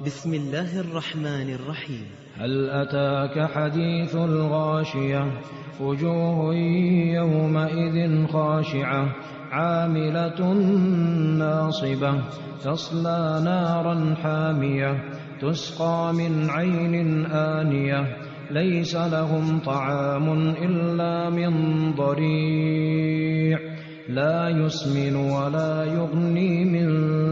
بسم الله الرحمن الرحيم. هل أتاك حديث الغاشية وجوه يومئذ خاشعة عاملة ناصبة تصلى نارا حامية تسقى من عين آنية ليس لهم طعام إلا من ضريع لا يسمن ولا يغني من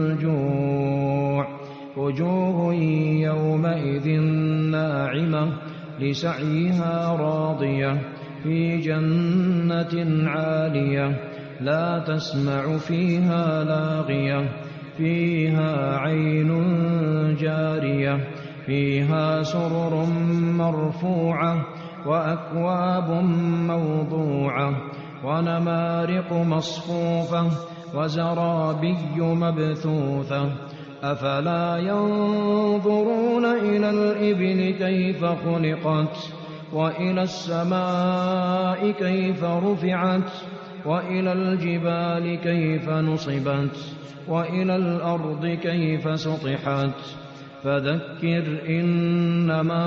جوع وجوه يومئذ ناعمة لسعيها راضية في جنة عالية لا تسمع فيها لاغية فيها عين جارية فيها سرر مرفوعة وأكواب موضوعة ونمارق مصفوفة وزرابي مبثوثة أفلا ينظرون إلى الإبل كيف خلقت وإلى السماء كيف رفعت وإلى الجبال كيف نصبت وإلى الأرض كيف سطحت فذكر إنما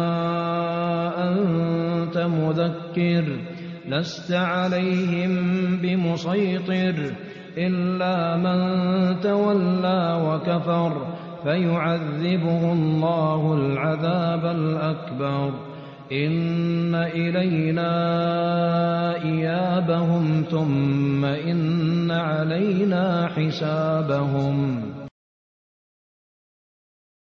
أنت مذكر لست عليهم بمسيطر إلا من تولى وكفر فيعذبه الله العذاب الأكبر إن إلينا إيابهم ثم إن علينا حسابهم.